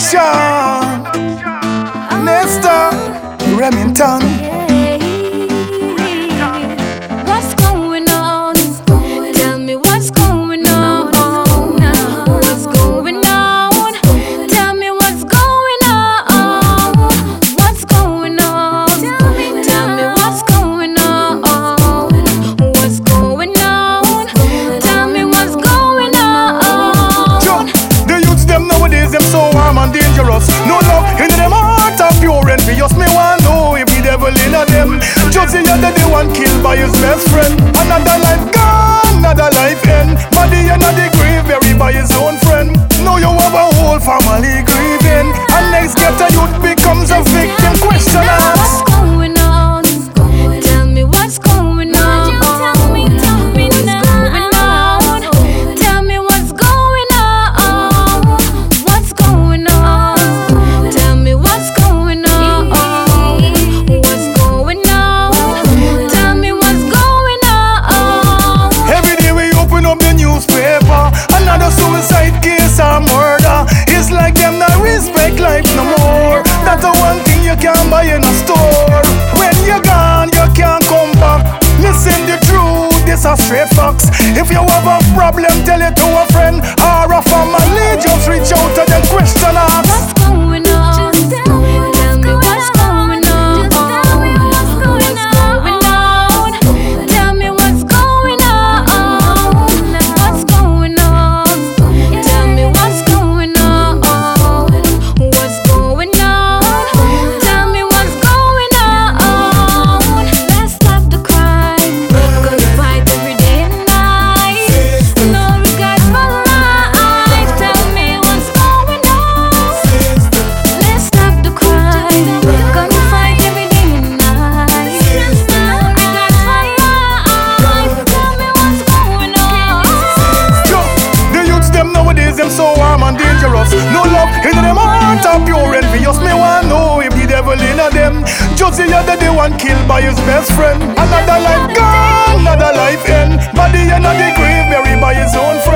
Production, Nesta, Remington. What's going on? Tell me what's going on. What's going on? Tell me what's going on. What's going on? Tell me what's going on. What's going on? Tell me what's going on. The youths them nowadays them so warm and dangerous. No love in them heart of pure envious. Me want know if the devil in them. Just the other day one killed by his best friend. Another life gone, another life end. Body under the grave buried by his own friend. Now you have a whole family grieving, and next get a youth becomes a victim. Question What's asked. going on? Tell me what's going on. Tell me what's going on. Tell me what's going on. What's going on? Tell me what's going on. What's going on? Tell me what's going on. Every day we open up the newspaper, another suicide case or murder. It's like them not respect life no more. That's the one thing you can't buy in a store. When you're gone, you can't come back. Listen the truth, this a straight facts. If you have a problem, tell it to a friend or a family. Just reach out to them, question ask. What's going on? Tell me what's going on. Tell me what's going on. Tell me what's going on. What's going on? Tell me what's going on. What's going on? Tell me what's going on. Let's stop the crime. Gonna fight every day and night. No regard for life. Tell me what's going on. Let's stop the crime. Gonna fight every day and night. No regard for life. Tell me what's going on. Yo, the youths them nowadays them so warm and dangerous. No love in them heart of pure envious. Me want know if the devil in them. Just the other day one killed by his best friend. Another life gone, another life end. Body under the grave buried by his own friend.